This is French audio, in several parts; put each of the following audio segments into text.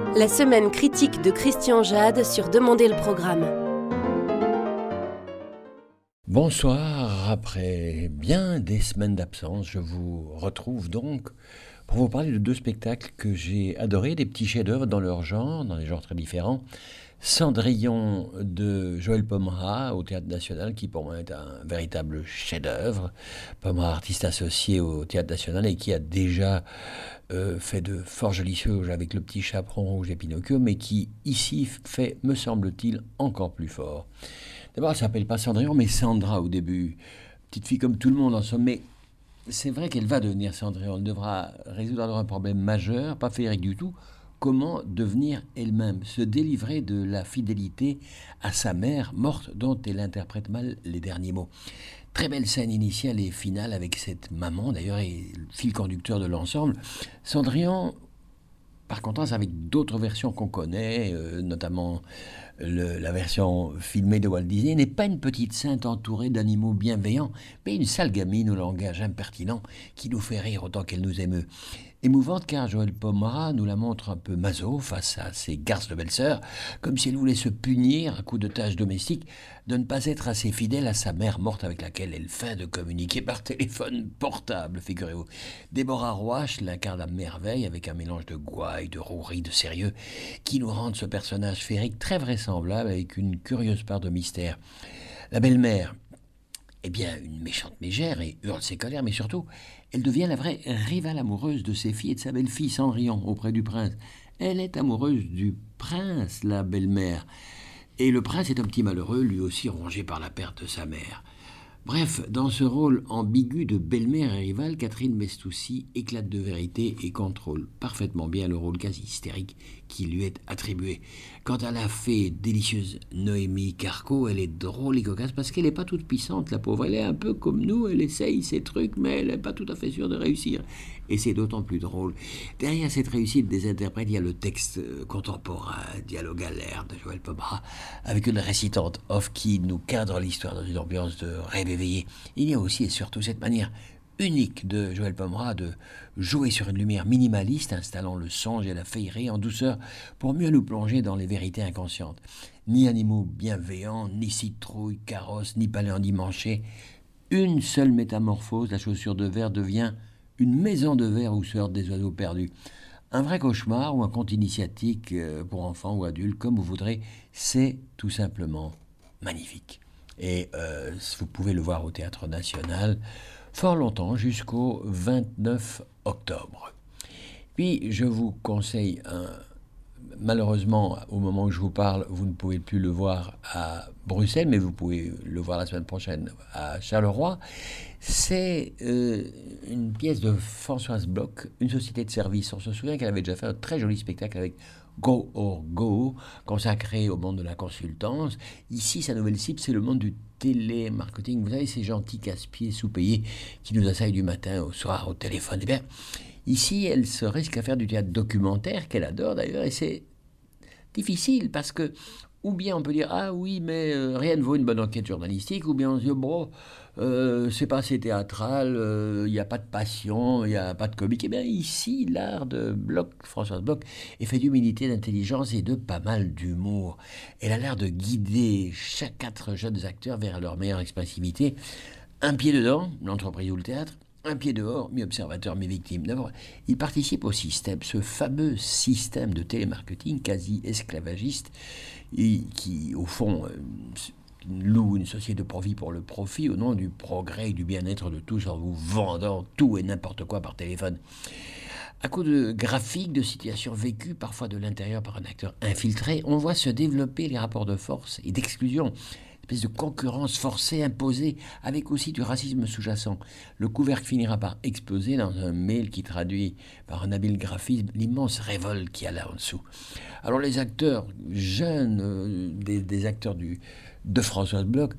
La semaine critique de Christian Jade sur Demandez le programme. Bonsoir, après bien des semaines d'absence, je vous retrouve donc pour vous parler de deux spectacles que j'ai adorés, des petits chefs-d'œuvre dans leur genre, dans des genres très différents. Cendrillon de Joël Pomera au Théâtre National, qui pour moi est un véritable chef-d'œuvre. Pomera, artiste associé au Théâtre National et qui a déjà fait de fort jolies choses avec Le Petit Chaperon Rouge et Pinocchio, mais qui ici fait, me semble-t-il, encore plus fort. D'abord, elle ne s'appelle pas Cendrillon, mais Sandra au début. Petite fille comme tout le monde en somme, mais c'est vrai qu'elle va devenir Cendrillon. Elle devra résoudre alors un problème majeur, pas féerique du tout. Comment devenir elle-même, se délivrer de la fidélité à sa mère morte dont elle interprète mal les derniers mots. Très belle scène initiale et finale avec cette maman, d'ailleurs, et le fil conducteur de l'ensemble. Cendrillon, par contraste avec d'autres versions qu'on connaît, notamment la version filmée de Walt Disney, n'est pas une petite sainte entourée d'animaux bienveillants, mais une sale gamine au langage impertinent qui nous fait rire autant qu'elle nous émeut. Émouvante car Joël Pomera nous la montre un peu maso face à ses garces de belle-sœur, comme si elle voulait se punir à coups de tâches domestiques de ne pas être assez fidèle à sa mère morte avec laquelle elle feint de communiquer par téléphone portable, figurez-vous. Déborah Roach l'incarne à merveille avec un mélange de gouaille, de rouerie, de sérieux, qui nous rend ce personnage féerique très vraisemblable avec une curieuse part de mystère. La belle-mère, eh bien, une méchante mégère et hurle ses colères, mais surtout, elle devient la vraie rivale amoureuse de ses filles et de sa belle-fille Cendrillon auprès du prince. Elle est amoureuse du prince, la belle-mère. Et le prince est un petit malheureux, lui aussi rongé par la perte de sa mère. Bref, dans ce rôle ambigu de belle-mère et rivale, Catherine Mestoussi éclate de vérité et contrôle parfaitement bien le rôle quasi hystérique qui lui est attribué. Quant à la fée délicieuse Noémie Carco, elle est drôle et cocasse parce qu'elle n'est pas toute puissante, la pauvre. Elle est un peu comme nous, elle essaye ses trucs, mais elle n'est pas tout à fait sûre de réussir. Et c'est d'autant plus drôle. Derrière cette réussite des interprètes, il y a le texte contemporain, dialogue à l'air de Joël Pomera, avec une récitante off qui nous cadre l'histoire dans une ambiance de rêve éveillé. Il y a aussi et surtout cette manière unique de Joël Pomera de jouer sur une lumière minimaliste, installant le songe et la féerie en douceur pour mieux nous plonger dans les vérités inconscientes. Ni animaux bienveillants, ni citrouilles, carrosses, ni palais endimanchés. Une seule métamorphose, la chaussure de verre devient une maison de verre où se heurtent des oiseaux perdus. Un vrai cauchemar ou un conte initiatique pour enfants ou adultes, comme vous voudrez, c'est tout simplement magnifique. Et vous pouvez le voir au Théâtre National fort longtemps, jusqu'au 29 octobre. Puis je vous conseille, malheureusement au moment où je vous parle, vous ne pouvez plus le voir à Bruxelles, mais vous pouvez le voir la semaine prochaine à Charleroi. C'est une pièce de Françoise Bloch, une société de service. On se souvient qu'elle avait déjà fait un très joli spectacle avec Go or Go, consacré au monde de la consultance. Ici, sa nouvelle cible, c'est le monde du télémarketing. Vous savez, ces gentils casse-pieds sous-payés qui nous assaillent du matin au soir au téléphone. Eh bien, ici, elle se risque à faire du théâtre documentaire, qu'elle adore d'ailleurs, et c'est difficile parce que, ou bien on peut dire, ah oui, mais rien ne vaut une bonne enquête journalistique, ou bien on se dit, bon, c'est pas assez théâtral, il n'y a pas de passion, il n'y a pas de comique. Eh bien ici, l'art de Bloch, Françoise Bloch, est fait d'humilité, d'intelligence et de pas mal d'humour. Elle a l'air de guider chaque 4 jeunes acteurs vers leur meilleure expressivité. Un pied dedans, l'entreprise ou le théâtre, un pied dehors, mi-observateur, mi-victime. D'abord, il participe au système, ce fameux système de télémarketing quasi esclavagiste, et qui, au fond, loue une société de profit pour le profit au nom du progrès et du bien-être de tous en vous vendant tout et n'importe quoi par téléphone. À coup de graphiques, de situations vécues, parfois de l'intérieur par un acteur infiltré, on voit se développer les rapports de force et d'exclusion, une espèce de concurrence forcée, imposée, avec aussi du racisme sous-jacent. Le couvercle finira par exploser dans un mail qui traduit par un habile graphisme l'immense révolte qu'il y a là en dessous. Alors les acteurs jeunes, des acteurs de Françoise Bloch,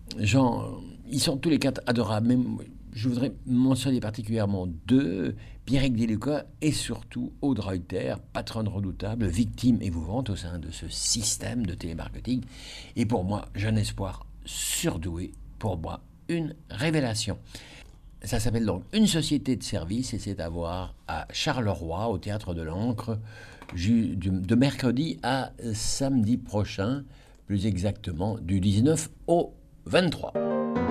ils sont tous les 4 adorables. Même, je voudrais mentionner particulièrement 2, Pierrick Deluca et surtout Aude Reuter, patronne redoutable, victime émouvante au sein de ce système de télémarketing. Et pour moi, jeune espoir surdoué, pour moi, une révélation. Ça s'appelle donc Une société de service et c'est à voir à Charleroi, au Théâtre de l'Ancre, de mercredi à samedi prochain, plus exactement du 19 au 23.